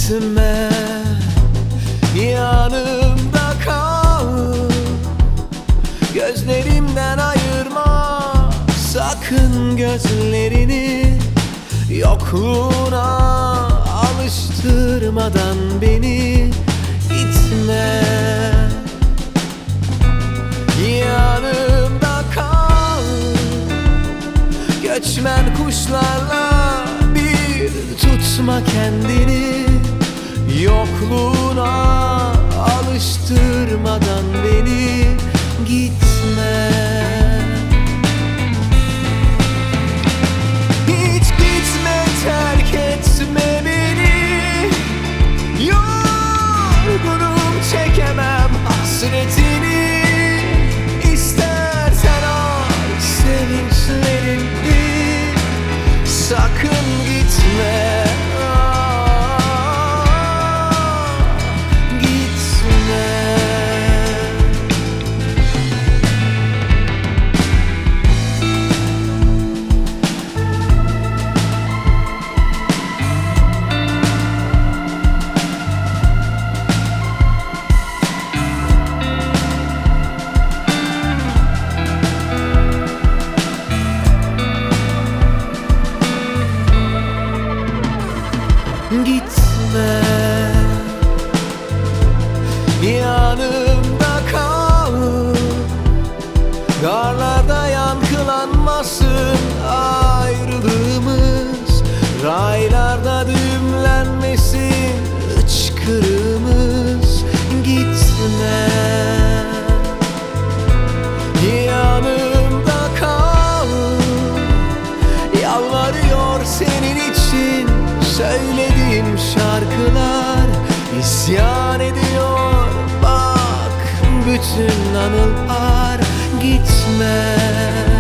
Gitme, yanımda kal. Gözlerimden ayırma sakın gözlerini. Yokluğuna alıştırmadan beni. Gitme, yanımda kal. Göçmen kuşlarla bir tutma kendini. Yokluğuna alıştırmadan beni. Gitme, hiç gitme, terk etme beni. Yorgunum, çekemem hasretini. İstersen al sevinçlerini. Sakın gitme, gitme, yanımda kal. Garlarda yankılanmasın ayrılığımız. Raylarda düğümlenmesin hıçkırığımız. Gitme, yanımda kal. Yalvarıyor senin için söylediğim şarkılar. İsyan ediyor bak bütün anılar. Gitme,